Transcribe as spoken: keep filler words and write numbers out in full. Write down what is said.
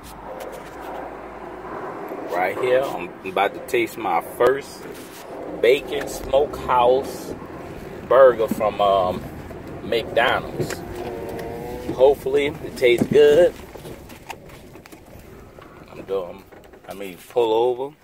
Right here, I'm about to taste my first bacon smokehouse burger from um, McDonald's. Hopefully it tastes good. I'm doing, I mean, pull over.